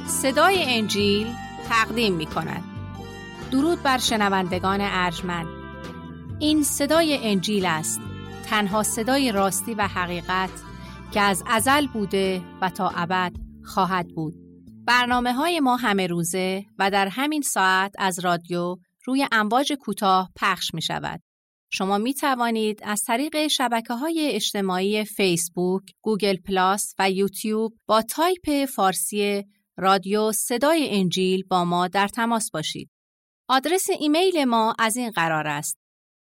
صدای انجیل تقدیم می کند. درود بر شنوندگان ارجمند. این صدای انجیل است، تنها صدای راستی و حقیقت که از ازل بوده و تا ابد خواهد بود. برنامه‌های ما همه روزه و در همین ساعت از رادیو روی امواج کوتاه پخش می شود. شما می توانید از طریق شبکه‌های اجتماعی فیسبوک، گوگل پلاس و یوتیوب با تایپ فارسی رادیو صدای انجیل با ما در تماس باشید. آدرس ایمیل ما از این قرار است: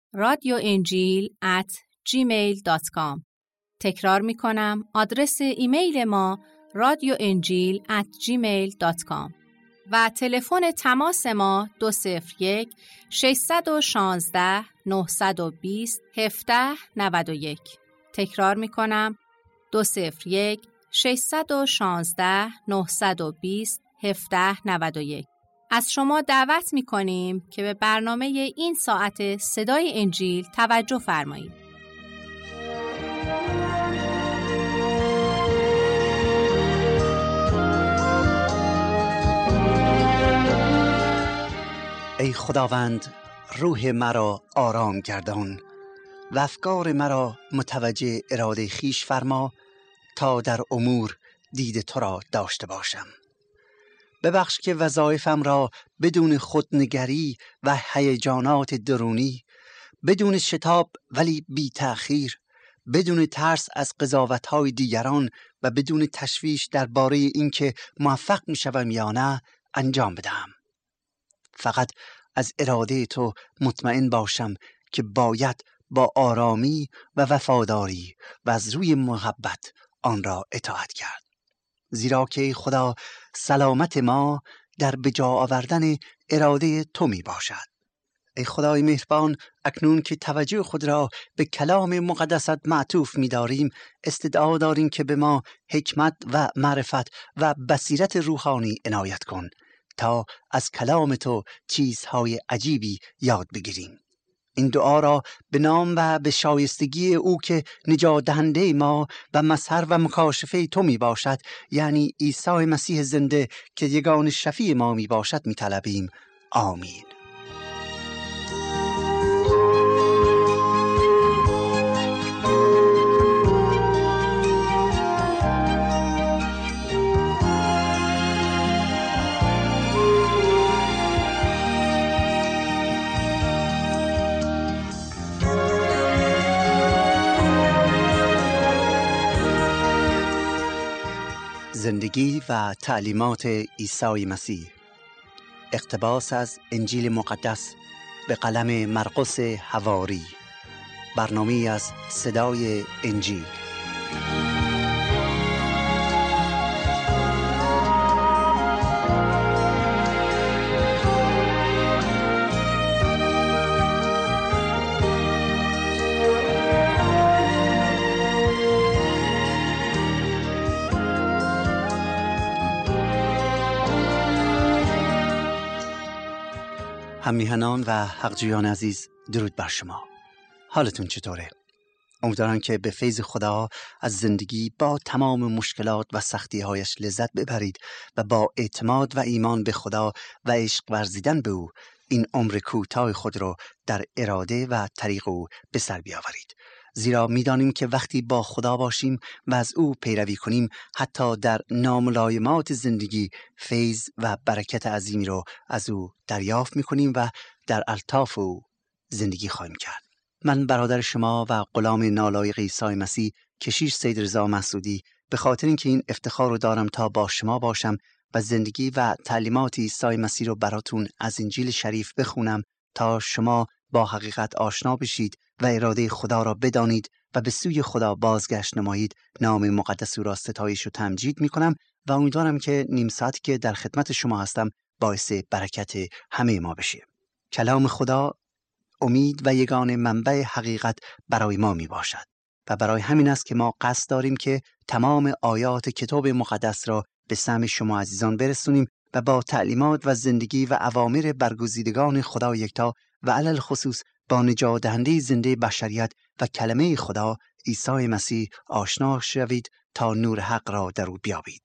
radioenjil@gmail.com. تکرار می کنم، آدرس ایمیل ما radioenjil@gmail.com و تلفن تماس ما 201 616 920 1791. تکرار می کنم، 201 616 920 1791. از شما دعوت می کنیم که به برنامه این ساعت صدای انجیل توجه فرمایید. ای خداوند، روح مرا آرام گردان و افکار مرا متوجه اراده خیش فرما تا در امور دید تو را داشته باشم. ببخش که وظایفم را بدون خودنگری و هیجانات درونی، بدون شتاب ولی بی تأخیر، بدون ترس از قضاوت‌های دیگران و بدون تشویش درباره اینکه موفق می‌شوم یا نه انجام بدهم. فقط از اراده تو مطمئن باشم که باید با آرامی و وفاداری و از روی محبت آن را اطاعت کرد. زیرا که خدا سلامت ما در بجا آوردن اراده تو می باشد. ای خدای مهربان، اکنون که توجه خود را به کلام مقدست معطوف می داریم، استدعا داریم که به ما حکمت و معرفت و بصیرت روحانی عنایت کن تا از کلام تو چیزهای عجیبی یاد بگیریم. این دعا را به نام و به شایستگی او که نجات دهنده ما و مظهر و مکاشفه تو می باشد، یعنی عیسی مسیح زنده که یگان شفیع ما می باشد، می طلبیم. آمین. زندگی و تعلیمات عیسی مسیح. اقتباس از انجیل مقدس به قلم مرقس حواری. برنامه از صدای انجیل. هم‌میهنان و حق‌جویان عزیز، درود بر شما. حالتون چطوره؟ امیدوارم که به فیض خدا از زندگی با تمام مشکلات و سختی‌هایش لذت ببرید و با اعتماد و ایمان به خدا و عشق ورزیدن به او این عمر کوتاه خود رو در اراده و طریق او به سر بیاورید. زیرا می‌دانیم که وقتی با خدا باشیم و از او پیروی کنیم، حتی در ناملایمات زندگی فیض و برکت عظیمی رو از او دریافت می‌کنیم و در الطاف او زندگی خواهیم کرد. من برادر شما و غلام نالایق عیسی مسیح، کشیش سید رضا مسعودی، به خاطر اینکه این افتخار رو دارم تا با شما باشم و زندگی و تعلیمات عیسی مسیح رو براتون از انجیل شریف بخونم تا شما با حقیقت آشنا بشید و اراده خدا را بدانید و به سوی خدا بازگشت نمایید، نام مقدس او را ستایش و تمجید می‌کنم و امیدوارم که نیم ساعتی که در خدمت شما هستم باعث برکت همه ما بشه. کلام خدا امید و یگانه منبع حقیقت برای ما می باشد و برای همین است که ما قصد داریم که تمام آیات کتاب مقدس را به سمع شما عزیزان برسونیم و با تعلیمات و زندگی و اوامر برگزیدگان خدا یکتا و علل خصوص با نجات دهنده زنده بشریت و کلمه خدا عیسی مسیح آشنا شوید تا نور حق را در او بیابید.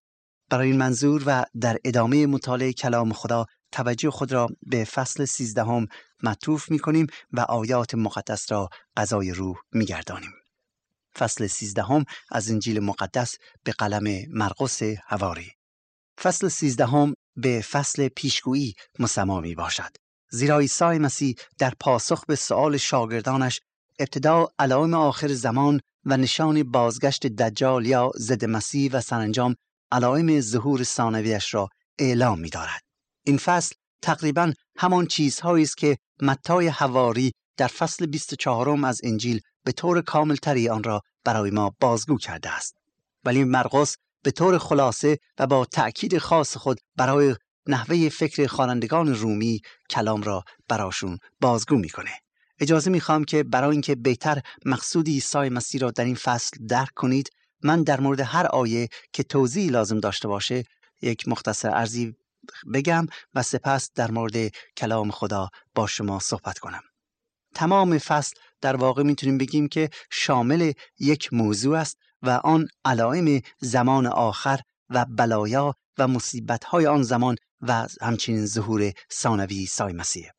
برای این منظور و در ادامه مطالعه کلام خدا توجه خود را به فصل 13 معطوف می کنیم و آیات مقدس را غذای روح می گردانیم. فصل 13 از انجیل مقدس به قلم مرقس حواری. فصل 13 به فصل پیشگویی مسما می باشد، زیرا عیسی مسیح در پاسخ به سؤال شاگردانش ابتدا علائم آخر زمان و نشان بازگشت دجال یا ضد مسیح و سرانجام علائم ظهور ثانویش را اعلام می دارد. این فصل تقریباً همان چیزهایی است که متی حواری در فصل 24 از انجیل به طور کاملتری آن را برای ما بازگو کرده است. ولی مرقس به طور خلاصه و با تأکید خاص خود برای نحوه فکر خوانندگان رومی کلام را براشون بازگو میکنه. اجازه میخوام که برای اینکه بهتر مقصود عیسی مسیح را در این فصل درک کنید، من در مورد هر آیه که توضیح لازم داشته باشه یک مختصر عرضی بگم و سپس در مورد کلام خدا با شما صحبت کنم. تمام فصل در واقع میتونیم بگیم که شامل یک موضوع است و آن علائم زمان آخر و بلایا و مصیبت‌های آن زمان و همچنین ظهور ثانوی عیسی مسیح.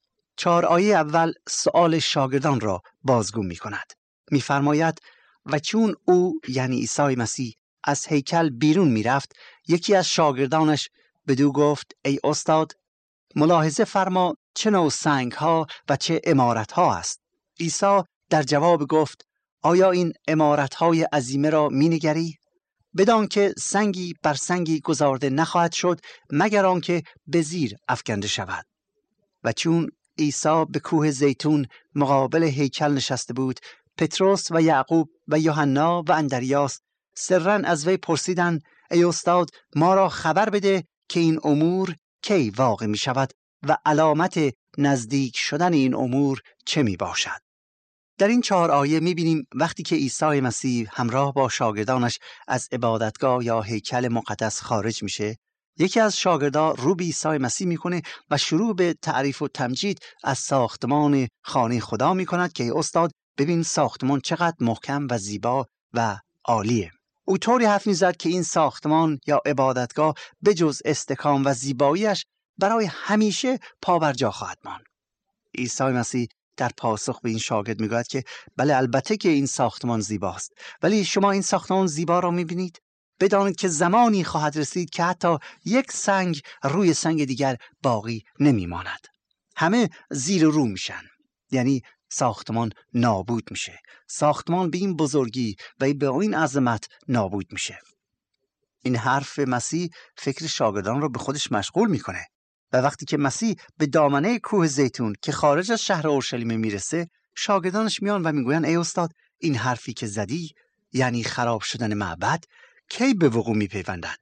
4 آیه اول سؤال شاگردان را بازگو می‌کند. می‌فرماید و چون او یعنی عیسی مسیح از هیکل بیرون می‌رفت، یکی از شاگردانش بدو گفت ای استاد، ملاحظه فرما چه نوع سنگ‌ها و چه عمارت‌ها است. عیسی در جواب گفت آیا این عمارت‌های عظیمه را می‌نگری؟ بدان که سنگی بر سنگی گذارده نخواهد شد مگر آنکه به زیر افکنده شود. و چون عیسی به کوه زیتون مقابل هیکل نشسته بود، پتروس و یعقوب و یوحنا و اندریاس سرًا از وی پرسیدند ای استاد، ما را خبر بده که این امور کی واقع می شود و علامت نزدیک شدن این امور چه می باشد. در این 4 آیه می بینیم وقتی که عیسی مسیح همراه با شاگردانش از عبادتگاه یا هیکل مقدس خارج میشه، یکی از شاگردان رو به عیسی مسیح میکنه و شروع به تعریف و تمجید از ساختمان خانه خدا میکند که ای استاد، ببین ساختمان چقدر محکم و زیبا و عالیه. او طوری حرف میزد که این ساختمان یا عبادتگاه به جز استحکام و زیباییش برای همیشه پابرجا خواهد ماند. عیسی مسیح در پاسخ به این شاگرد میگوید که بله، البته که این ساختمان زیباست، ولی شما این ساختمان زیبا را میبینید؟ بدانید که زمانی خواهد رسید که حتی یک سنگ روی سنگ دیگر باقی نمیماند. همه زیر رو میشن، یعنی ساختمان نابود میشه. ساختمان به این بزرگی و به این عظمت نابود میشه. این حرف مسیح فکر شاگردان رو به خودش مشغول میکنه و وقتی که مسیح به دامنه کوه زیتون که خارج از شهر اورشلیم میرسه، شاگردانش میان و میگوین ای استاد، این حرفی که زدی، یعنی خراب شدن معبد، کی به وقوع میپیوندد؟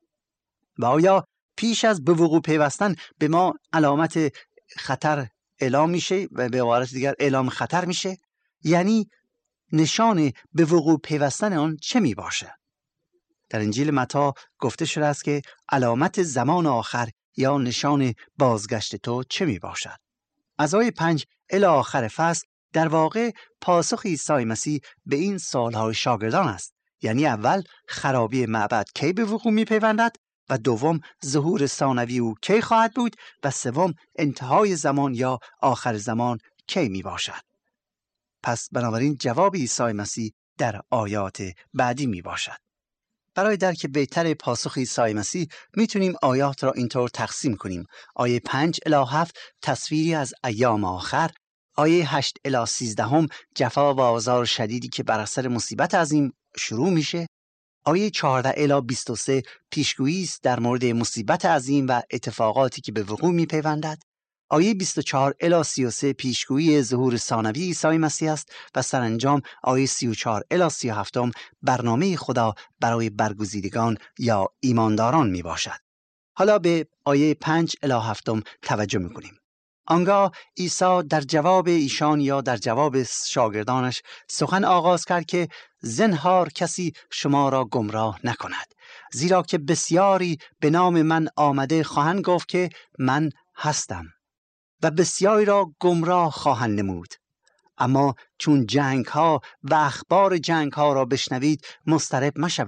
و آیا پیش از به وقوع پیوستن به ما علامت خطر اعلام میشه و به عبارت دیگر اعلام خطر میشه؟ یعنی نشان به وقوع پیوستن آن چه میباشه؟ در انجیل متی گفته شده است که علامت زمان آخر یا نشان بازگشت تو چه می باشد؟ از آیه 5 الی آخر فصل در واقع پاسخ عیسی مسیح به این سوالهای شاگردان است. یعنی اول خرابی معبد کی به وقوع می پیوندد و دوم ظهور ثانوی او کی خواهد بود و سوم انتهای زمان یا آخر زمان کی می باشد. پس بنابراین جواب عیسی مسیح در آیات بعدی می باشد. برای درک بهتر پاسخ عیسی مسیح میتونیم آیات را اینطور تقسیم کنیم. آیه 5 الی 7 تصویری از ایام آخر، آیه 8 الی 13 جفا و آزار شدیدی که بر اثر مصیبت عظیم شروع میشه، آیه 14 الی 23 پیشگویی است در مورد مصیبت عظیم و اتفاقاتی که به وقوع میپیوندد، آیه 24 الی 33 پیشگویی ظهور ثانوی عیسی مسیح است و سرانجام آیه 34 الی 37 برنامه خدا برای برگزیدگان یا ایمانداران می باشد. حالا به آیه 5 الی 7 توجه می کنیم. آنگاه عیسی در جواب ایشان یا در جواب شاگردانش سخن آغاز کرد که زنهار کسی شما را گمراه نکند، زیرا که بسیاری به نام من آمده خواهند گفت که من هستم و بسیاری را گمراه خواهند نمود. اما چون جنگ ها و اخبار جنگ ها را بشنوید مضطرب مشوید،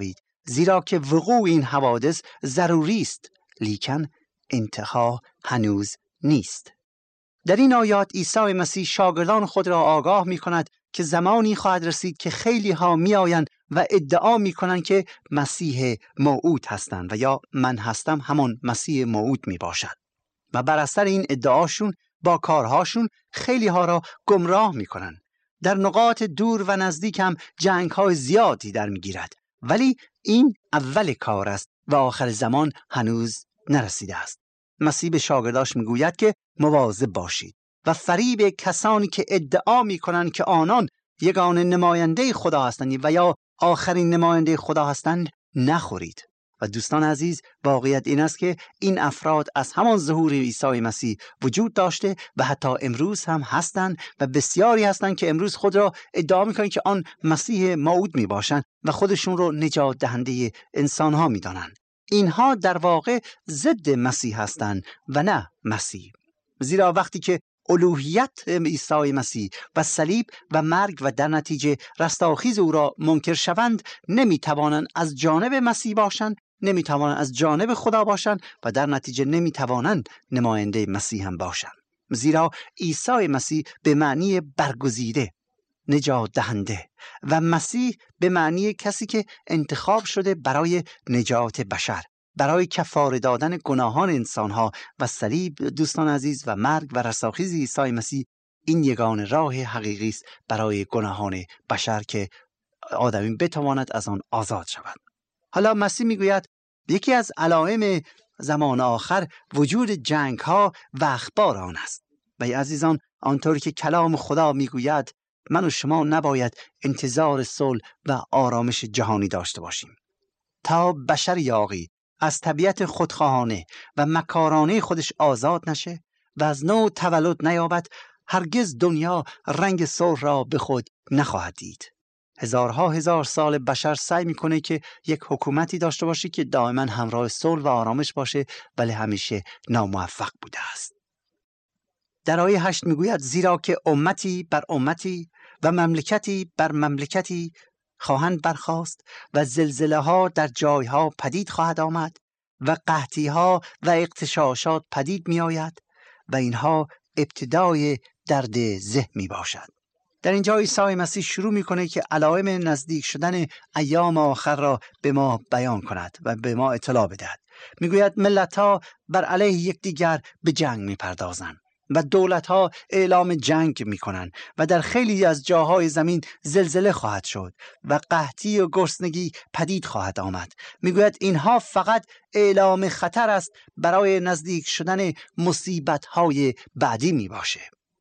زیرا که وقوع این حوادث ضروری است، لیکن انتها هنوز نیست. در این آیات عیسی مسیح شاگردان خود را آگاه می کند که زمانی خواهد رسید که خیلی ها می آیند و ادعا می کنند که مسیح موعود هستند و یا من هستم همان مسیح موعود می باشد و بر اثر این ادعاشون با کارهاشون خیلی ها را گمراه می کنند. در نقاط دور و نزدیک هم جنگ های زیادی در می گیرد، ولی این اول کار است و آخر زمان هنوز نرسیده است. مسیح به شاگرداش می گوید که مواظب باشید و فریب کسانی که ادعا می کنند که آنان یگانه نماینده خدا هستند و یا آخرین نماینده خدا هستند نخورید. و دوستان عزیز، واقعیت این است که این افراد از همان ظهور عیسی مسیح وجود داشته و حتی امروز هم هستند و بسیاری هستند که امروز خود را ادعا می‌کنند که آن مسیح موعود میباشند و خودشون رو نجات دهنده انسان‌ها می‌دانند. اینها در واقع ضد مسیح هستند و نه مسیح. زیرا وقتی که الوهیت عیسی مسیح و صلیب و مرگ و در نتیجه رستاخیز او را منکر شوند، نمیتوانند از جانب مسیح باشند، نمیتوانند از جانب خدا باشند و در نتیجه نمیتوانند نماینده مسیح هم باشند. زیرا عیسی مسیح به معنی برگزیده، نجات دهنده و مسیح به معنی کسی که انتخاب شده برای نجات بشر، برای کفاره دادن گناهان انسانها و صلیب دوستان عزیز و مرگ و رستاخیز عیسی مسیح این یگانه راه حقیقی است برای گناهان بشر که آدمی بتواند از آن آزاد شود. حالا مسیح میگوید یکی از علائم زمان آخر وجود جنگ ها و اخبار آن است. و ای عزیزان، آنطور که کلام خدا میگوید من و شما نباید انتظار صلح و آرامش جهانی داشته باشیم تا بشر یاغی از طبیعت خودخواهانه و مکارانه خودش آزاد نشه و از نو تولد نیابد. هرگز دنیا رنگ صلح را به خود نخواهد دید. هزارها هزار سال بشر سعی میکنه که یک حکومتی داشته باشه که دائما همراه صلح و آرامش باشه، ولی همیشه ناموفق بوده است. در آیه 8 میگوید زیرا که امتی بر امتی و مملکتی بر مملکتی خواهند برخاست و زلزله ها در جایها پدید خواهد آمد و قحطی ها و اغتشاشات پدید می آید و اینها ابتدای درد ذه می باشد. در اینجا عیسی مسیح شروع میکنه که علائم نزدیک شدن ایام آخر را به ما بیان کند و به ما اطلاع بدهد. میگوید ملت‌ها بر علیه یکدیگر به جنگ میپردازند و دولت‌ها اعلام جنگ میکنند و در خیلی از جاهای زمین زلزله خواهد شد و قحطی و گرسنگی پدید خواهد آمد. میگوید اینها فقط اعلام خطر است برای نزدیک شدن مصیبت‌های بعدی میباشه.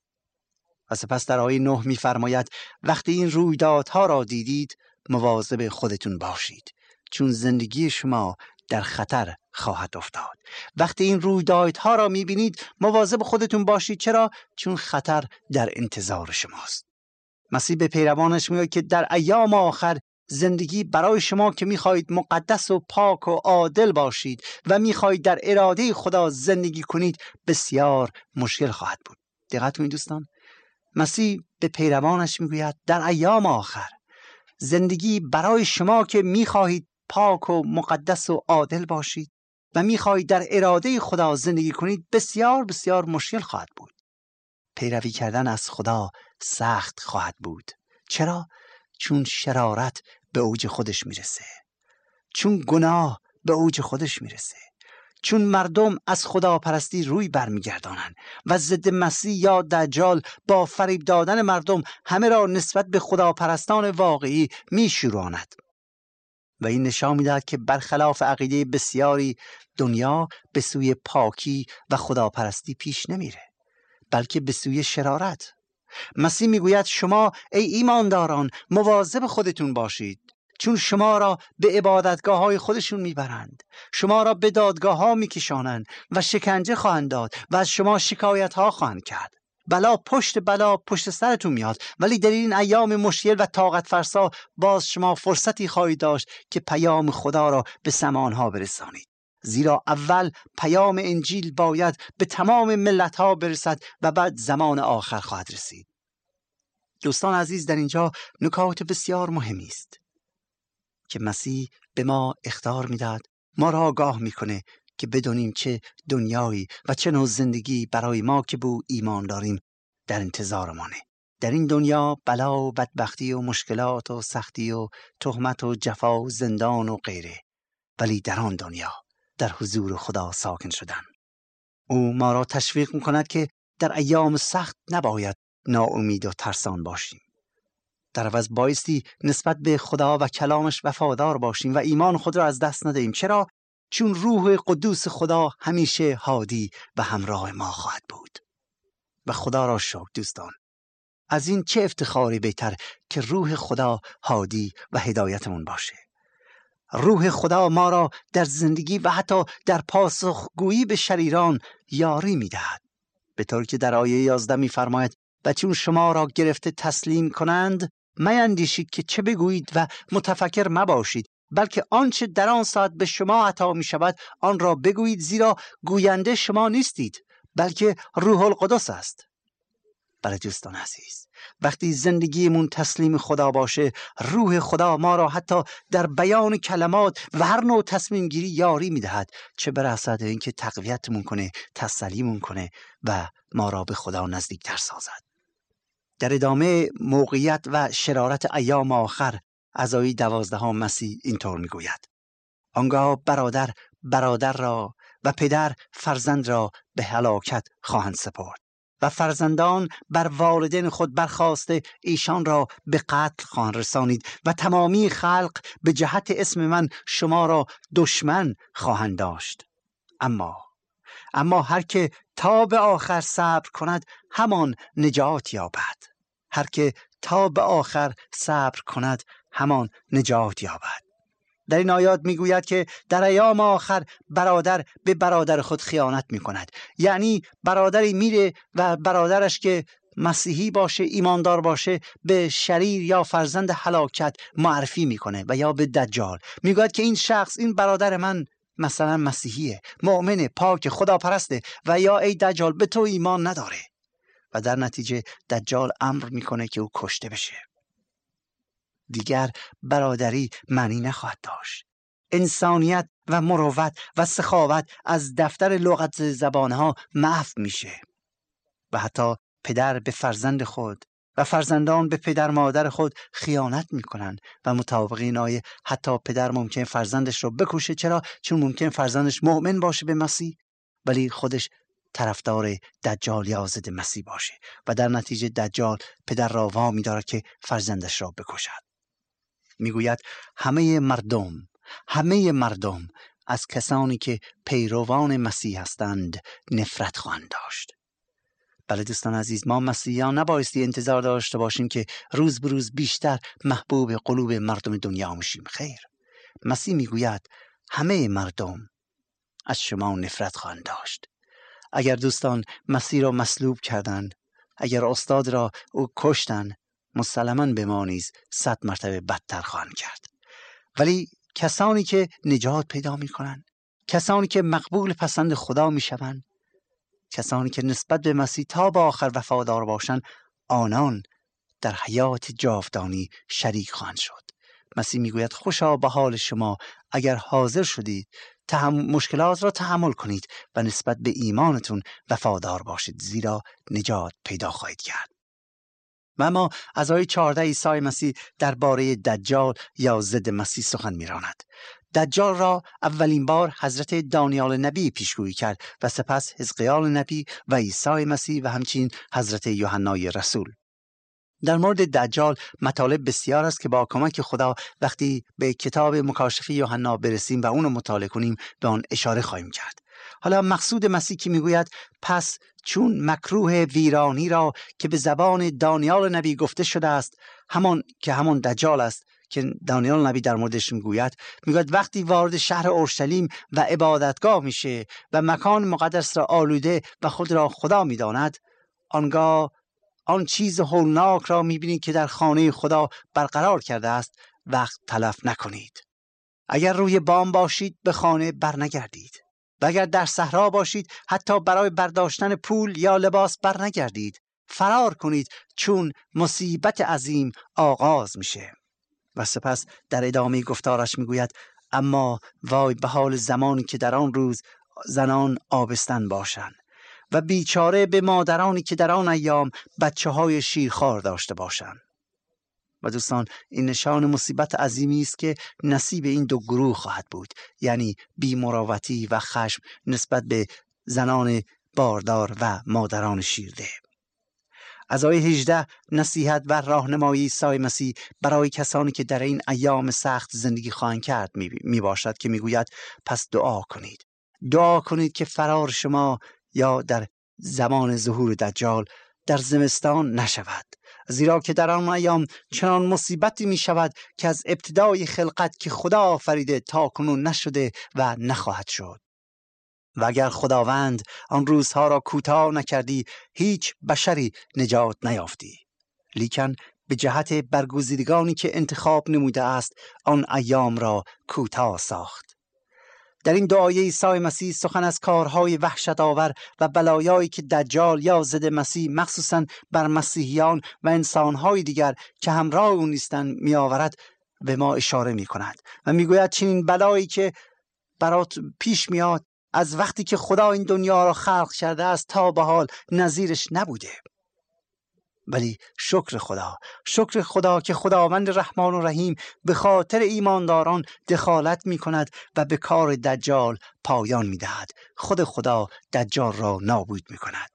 و سپس در آیه 9 می‌فرماید وقتی این رویدادها را دیدید مواظب خودتون باشید، چون زندگی شما در خطر خواهد افتاد. وقتی این رویدادها را می‌بینید مواظب خودتون باشید. چرا؟ چون خطر در انتظار شماست. مسیح به پیروانش میگه که در ایام آخر زندگی برای شما که می‌خواهید مقدس و پاک و عادل باشید و می‌خواهید در اراده خدا زندگی کنید بسیار مشکل خواهد بود. دقت کنید دوستان، مسیح به پیروانش میگوید در ایام آخر زندگی برای شما که میخواهید پاک و مقدس و عادل باشید و میخواهید در اراده خدا زندگی کنید بسیار بسیار مشکل خواهد بود. پیروی کردن از خدا سخت خواهد بود. چرا؟ چون شرارت به اوج خودش میرسه، چون گناه به اوج خودش میرسه، چون مردم از خداپرستی روی برمیگردانند و ضد مسیح یا دجال با فریب دادن مردم همه را نسبت به خداپرستان واقعی میشوراند. و این نشان میدهد که برخلاف عقیده بسیاری دنیا به سوی پاکی و خداپرستی پیش نمیره، بلکه به سوی شرارت. مسیح میگوید شما ای ایمانداران مواظب خودتون باشید، چون شما را به عبادتگاه های خودشون میبرند، شما را به دادگاه ها میکشانند و شکنجه خواهند داد و از شما شکایت ها خواهند کرد. بلا پشت سرتون میاد، ولی در این ایام مشکل و طاقت فرسا باز شما فرصتی خواهید داشت که پیام خدا را به سمان ها برسانید. زیرا اول پیام انجیل باید به تمام ملت ها برسد و بعد زمان آخر خواهد رسید. دوستان عزیز، در اینجا نکات بسیار مهمی است. که مسیح به ما اخطار میداد، ما را آگاه میکنه که بدونیم چه دنیایی و چه نوع زندگی برای ما که به او ایمان داریم در انتظارمانه. در این دنیا بلا و بدبختی و مشکلات و سختی و تهمت و جفا و زندان و غیره، ولی در آن دنیا در حضور خدا ساکن شدن. او ما را تشویق میکند که در ایام سخت نباید ناامید و ترسان باشیم. در عوض بایستی نسبت به خدا و کلامش وفادار باشیم و ایمان خود را از دست ندهیم. چرا؟ چون روح قدوس خدا همیشه هادی و همراه ما خواهد بود. و خدا را شکر دوستان، از این چه افتخاری بهتر که روح خدا هادی و هدایتمون باشه. روح خدا ما را در زندگی و حتی در پاسخگویی به شریران یاری می‌دهد، به طور که در آیه 11 می‌فرماید و چون شما را گرفته تسلیم کنند میندیشید که چه بگویید و متفکر مباشید، بلکه آنچه در آن ساعت به شما عطا می‌شود آن را بگویید، زیرا گوینده شما نیستید بلکه روح القدس است. برای دوستان عزیز، وقتی زندگیمون تسلیم خدا باشه، روح خدا ما را حتی در بیان کلمات و هر نوع تصمیم گیری یاری میدهد، چه برسد به اینکه تقویتمون کنه، تسلیمون کنه و ما را به خدا نزدیکتر سازد. در ادامه موقعیت و شرارت ایام آخر از آیه 12 مسیح اینطور میگوید: آنگاه برادر را و پدر فرزند را به هلاکت خواهند سپرد و فرزندان بر والدین خود برخاسته ایشان را به قتل خواهند رسانید و تمامی خلق به جهت اسم من شما را دشمن خواهند داشت. اما هر که تا به آخر صبر کند همان نجات یابد. هر که تا به آخر صبر کند همان نجات یابد. در این آیات میگوید که در ایام آخر برادر به برادر خود خیانت میکند. یعنی برادری میره و برادرش که مسیحی باشه، ایماندار باشه، به شریر یا فرزند هلاکت معرفی میکنه و یا به دجال. میگوید که این شخص، این برادر من مثلا مسیحیه، مؤمنه، پاک، خداپرسته و یا ای دجال به تو ایمان نداره. و در نتیجه دجال امر میکنه که او کشته بشه. دیگر برادری معنی نخواهد داشت. انسانیت و مروت و سخاوت از دفتر لغت زبانها محو میشه و حتی پدر به فرزند خود و فرزندان به پدر مادر خود خیانت میکنن و مطابق این آیه حتی پدر ممکن فرزندش رو بکشه. چرا؟ چون ممکن فرزندش مؤمن باشه به مسیح ولی خودش طرفدار دجال یا ضد مسیح باشه و در نتیجه دجال پدر را وامی دارد که فرزندش را بکشد. میگوید همه مردم از کسانی که پیروان مسیح هستند نفرت خواهند داشت. بله دوستان عزیز، ما مسیحیان نبایستی انتظار داشته باشیم که روز به روز بیشتر محبوب قلوب مردم دنیا میشیم. خیر، مسیح میگوید همه مردم از شما نفرت خواهند داشت. اگر دوستان مسیح را مصلوب کردند، اگر استاد را او کشتن، مسلماً به ما نیز 100 مرتبه بدتر خواهند کرد. ولی کسانی که نجات پیدا میکنن، کسانی که مقبول پسند خدا میشوند، کسانی که نسبت به مسیح تا به آخر وفادار باشند، آنان در حیات جاودانی شریک خواهند شد. مسیح میگوید خوشا به حال شما اگر حاضر شدید مشکلات را تحمل کنید و نسبت به ایمانتون وفادار باشید، زیرا نجات پیدا خواهید کرد. و اما از آیه 14 عیسی مسیح درباره دجال یا ضد مسیح سخن می‌راند. دجال را اولین بار حضرت دانیال نبی پیشگویی کرد و سپس حزقیال نبی و عیسی مسیح و همچنین حضرت یوحنای رسول. در مورد دجال مطالب بسیار است که با کمک خدا وقتی به کتاب مکاشفه یوحنا برسیم و اون رو مطالعه کنیم به آن اشاره خواهیم کرد. حالا مقصود مسیح که میگوید پس چون مکروه ویرانی را که به زبان دانیال نبی گفته شده است، همون دجال است که دانیال نبی در موردش میگوید وقتی وارد شهر اورشلیم و عبادتگاه میشه و مکان مقدس را آلوده و خود را خدا میداند، آنگاه آن چیز هولناک را میبینید که در خانه خدا برقرار کرده است وقت تلف نکنید. اگر روی بام باشید به خانه برنگردید و اگر در صحرا باشید حتی برای برداشتن پول یا لباس برنگردید. فرار کنید چون مصیبت عظیم آغاز میشه. و سپس در ادامه گفتارش میگوید اما وای به حال زمانی که در آن روز زنان آبستن باشند و بیچاره به مادرانی که در آن ایام بچه‌های شیرخوار داشته باشند. و دوستان، این نشان مصیبت عظیمی است که نصیب این دو گروه خواهد بود، یعنی بی‌مروتی و خشم نسبت به زنان باردار و مادران شیرده. از آیه 18 نصیحت و راهنمایی عیسی مسیح برای کسانی که در این ایام سخت زندگی خواهند کرد می باشد که میگوید پس دعا کنید که فرار شما یا در زمان ظهور دجال در زمستان نشود، زیرا که در آن ایام چنان مصیبتی می شود که از ابتدای خلقت که خدا آفریده تا کنون نشده و نخواهد شد. و اگر خداوند آن روزها را کوتاه نکردی هیچ بشری نجات نیافتی، لیکن به جهت برگزیدگانی که انتخاب نموده است آن ایام را کوتاه ساخت. در این دعای عیسی مسیح سخن از کارهای وحشت آور و بلایایی که دجال یا ضد مسیح مخصوصاً بر مسیحیان و انسانهای دیگر که همراه او نیستند می آورد به ما اشاره می کند و می گوید چنین بلایی که برات پیش میاد از وقتی که خدا این دنیا را خلق کرده است تا به حال نظیرش نبوده. ولی شکر خدا که خداوند رحمان و رحیم به خاطر ایمانداران دخالت می کند و به کار دجال پایان می دهد. خود خدا دجال را نابود می کند.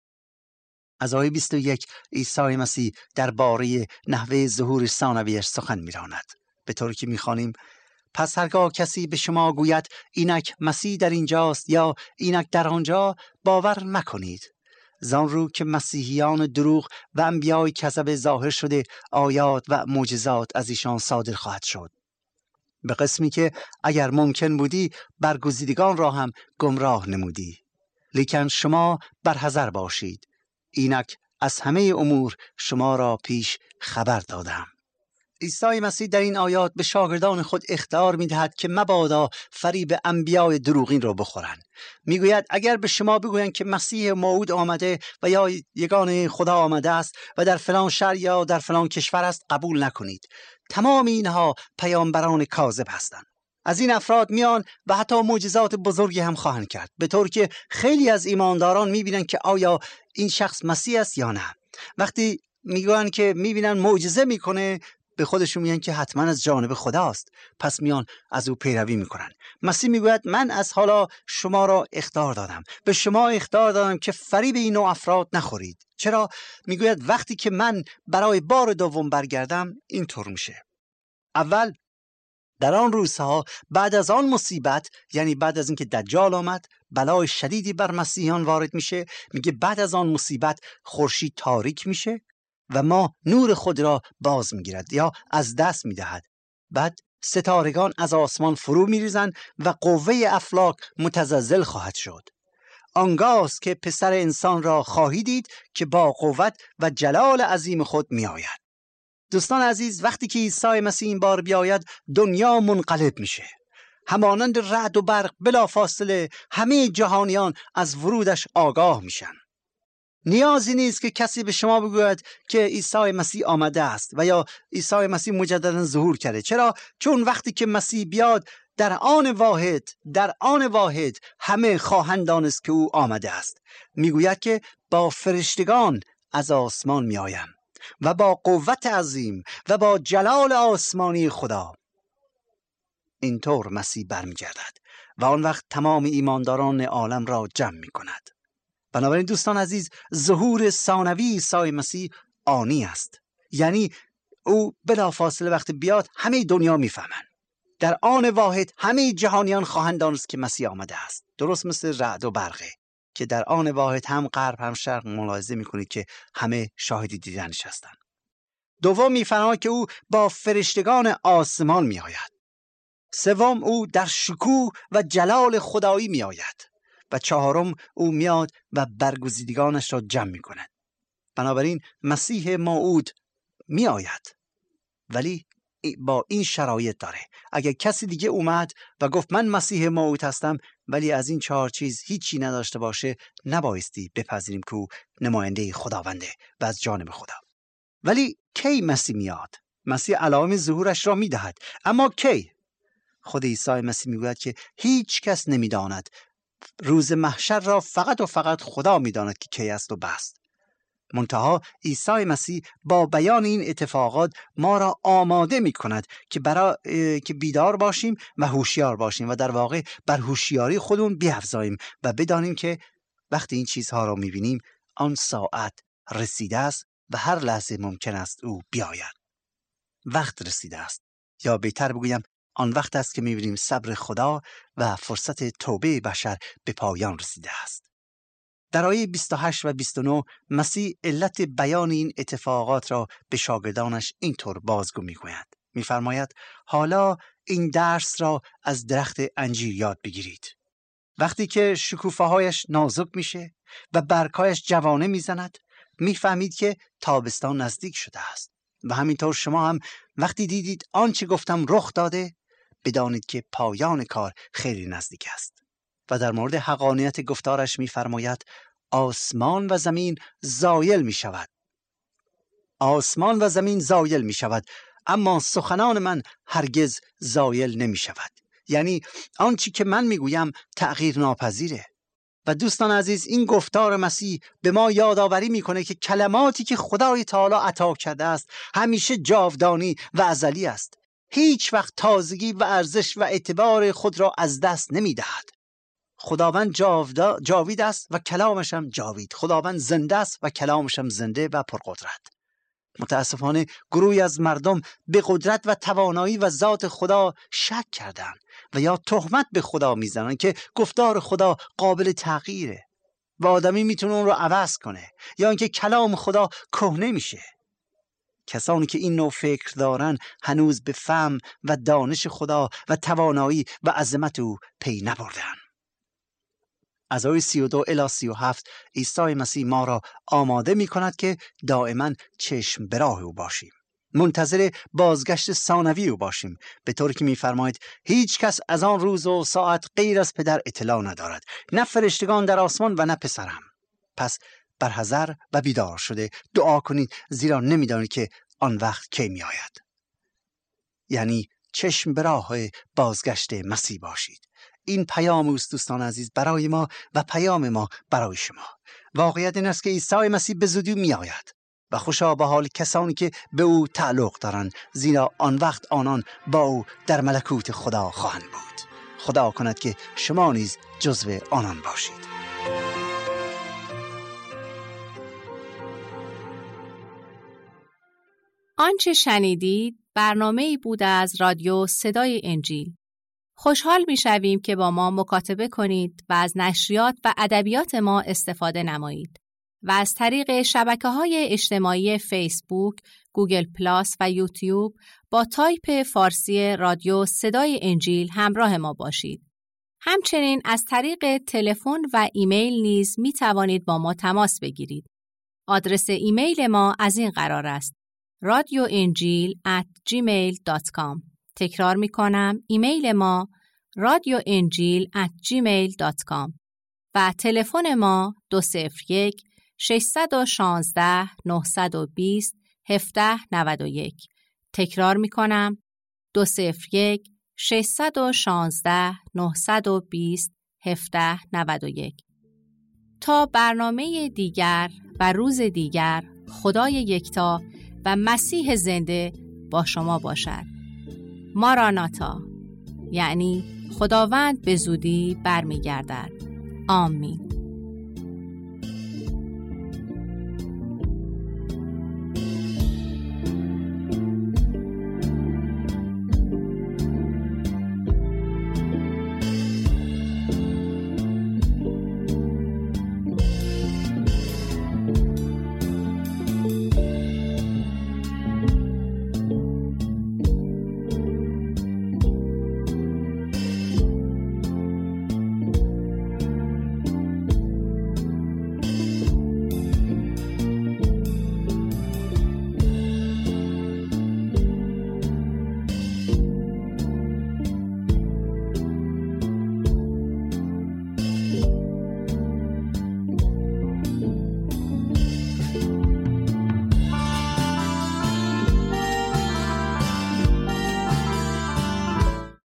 از آیه 21 عیسی مسیح درباره نحوه ظهور ثانویش سخن می راند، به طوری که می خوانیم پس هرگاه کسی به شما گوید اینک مسیح در اینجاست یا اینک در آنجا، باور مکنید، زان رو که مسیحیان دروغ و انبیای کذب ظاهر شده آیات و معجزات از ایشان صادر خواهد شد، به قسمی که اگر ممکن بودی برگزیدگان را هم گمراه نمودی. لیکن شما برحذر باشید، اینک از همه امور شما را پیش خبر دادم. عیسی مسیح در این آیات به شاگردان خود اخطار می‌دهد که مبادا فریب انبیای دروغین را بخورند. میگوید اگر به شما بگویند که مسیح موعود آمده و یا یگانه خدا آمده است و در فلان شهر یا در فلان کشور است، قبول نکنید. تمام اینها پیامبران کاذب هستند. از این افراد میان و حتی معجزات بزرگی هم خواهند کرد، به طور که خیلی از ایمانداران می‌بینند که آیا این شخص مسیح است یا نه. وقتی میگویند که می‌بینن معجزه میکنه، به خودشون میگن که حتما از جانب خداست، پس میان از او پیروی میکنن. مسیح میگوید من از حالا شما را اخطار دادم، به شما اخطار دادم که فریب این نوع افراد نخورید. چرا؟ میگوید وقتی که من برای بار دوم برگردم اینطور میشه. اول در آن روزها بعد از آن مصیبت، یعنی بعد از اینکه دجال آمد بلای شدیدی بر مسیحیان وارد میشه، میگه بعد از آن مصیبت خورشید تاریک میشه و ما نور خود را باز میگیرد یا از دست میدهد. بعد ستارگان از آسمان فرو میریزند و قوه افلاک متزلزل خواهد شد. آنگاست که پسر انسان را خواهی دید که با قوت و جلال عظیم خود میآید. دوستان عزیز، وقتی که عیسی مسیح این بار بیاید دنیا منقلب میشه. همانند رعد و برق بلافاصله همه جهانیان از ورودش آگاه میشن. نیازی نیست که کسی به شما بگوید که عیسی مسیح آمده است و یا عیسی مسیح مجددا ظهور کرده. چرا؟ چون وقتی که مسیح بیاد در آن واحد همه خواهند دانست که او آمده است. میگوید که با فرشتگان از آسمان میآیم و با قوت عظیم و با جلال آسمانی خدا. اینطور مسیح برمیگردد و آن وقت تمام ایمانداران عالم را جمع میکند. بنابراین دوستان عزیز، ظهور ثانوی عیسی مسیح آنی است، یعنی او بلافاصله وقتی بیاد همه دنیا میفهمند. در آن واحد همه جهانیان خواهند دانست که مسیح آمده است. درست مثل رعد و برقه که در آن واحد هم غرب هم شرق ملاحظه میکنید که همه شاهد دیدنش هستند. دوم میفرماید که او با فرشتگان آسمان میآید. سوم او در شکوه و جلال خدایی میآید. و چهارم او میاد و برگزیدگانش را جمع می کند. بنابراین مسیح موعود می آید، ولی با این شرایط داره. اگر کسی دیگه اومد و گفت من مسیح موعود هستم ولی از این 4 چیز هیچی نداشته باشه، نبایستی بپذیریم که او نماینده خداونده و از جانب خدا. ولی کی مسیح میاد؟ مسیح علائم ظهورش را می‌دهد. اما کی؟ خود عیسی مسیح میگوید که هیچ کس نمی‌داند. روز محشر را فقط و فقط خدا می‌داند که کی است و بس. منتها عیسی مسیح با بیان این اتفاقات ما را آماده می‌کند که که بیدار باشیم و هوشیار باشیم و در واقع بر هوشیاری خودمون بیفزاییم و بدانیم که وقتی این چیزها را می‌بینیم آن ساعت رسیده است و هر لحظه ممکن است او بیاید. وقت رسیده است، یا بهتر بگویم آن وقت است که می‌بینیم صبر خدا و فرصت توبه بشر به پایان رسیده است. در آیه 28 و 29 مسیح علت بیان این اتفاقات را به شاگردانش اینطور بازگو می‌گوید. می‌فرماید حالا این درس را از درخت انجیر یاد بگیرید. وقتی که شکوفه‌هایش نازک میشه و برگ‌هایش جوانه میزند، میفهمید که تابستان نزدیک شده است. و همینطور شما هم وقتی دیدید آنچه گفتم رخ داده، بدانید که پایان کار خیلی نزدیک است. و در مورد حقانیت گفتارش میفرماید آسمان و زمین زایل می شود. آسمان و زمین زایل می شود، اما سخنان من هرگز زایل نمی شود. یعنی آنچه که من میگویم تغییر ناپذیره. و دوستان عزیز، این گفتار مسیح به ما یادآوری میکنه که کلماتی که خدای تعالی عطا کرده است همیشه جاودانی و ازلی است. هیچ وقت تازگی و ارزش و اعتبار خود را از دست نمیدهد. خداوند جاوید است و کلامش هم جاوید. خداوند زنده است و کلامش هم زنده و پرقدرت. متاسفانه گروهی از مردم به قدرت و توانایی و ذات خدا شک کردند و یا تهمت به خدا میزنن که گفتار خدا قابل تغییره و آدمی میتونه اون رو عوض کنه، یا اینکه کلام خدا کهنه میشه. کسانی که این نوع فکر دارن هنوز به فهم و دانش خدا و توانایی و عظمت او پی نبردن. از آیه 32 الی 37 عیسی مسیح ما را آماده می کند که دائما چشم به راه او باشیم، منتظر بازگشت ثانوی او باشیم، به طوری که می فرماید هیچ کس از آن روز و ساعت غیر از پدر اطلاع ندارد، نه فرشتگان در آسمان و نه پسرم. پس برحذر و بیدار شده دعا کنید، زیرا نمیدانید که آن وقت کی می آید. یعنی چشم به راه بازگشت مسیح باشید. این پیام اوست دوستان عزیز برای ما و پیام ما برای شما. واقعیت این است که عیسی مسیح به زودی می آید و خوشا به حال کسانی که به او تعلق دارند، زیرا آن وقت آنان با او در ملکوت خدا خواهند بود. خدا کند که شما نیز جزو آنان باشید. آنچه شنیدید برنامه‌ای بود از رادیو صدای انجیل. خوشحال می‌شویم که با ما مکاتبه کنید و از نشریات و ادبیات ما استفاده نمایید و از طریق شبکه‌های اجتماعی فیسبوک، گوگل پلاس و یوتیوب با تایپ فارسی رادیو صدای انجیل همراه ما باشید. همچنین از طریق تلفن و ایمیل نیز می‌توانید با ما تماس بگیرید. آدرس ایمیل ما از این قرار است: radioenjil@gmail.com. تکرار میکنم، ایمیل ما radioenjil@gmail.com و تلفن ما 201-616-920-1791. تکرار میکنم، 201-616-920-1791. تا برنامه دیگر و روز دیگر، خدای یکتا و مسیح زنده با شما باشد. ماراناتا، یعنی خداوند به زودی برمیگردد. آمین.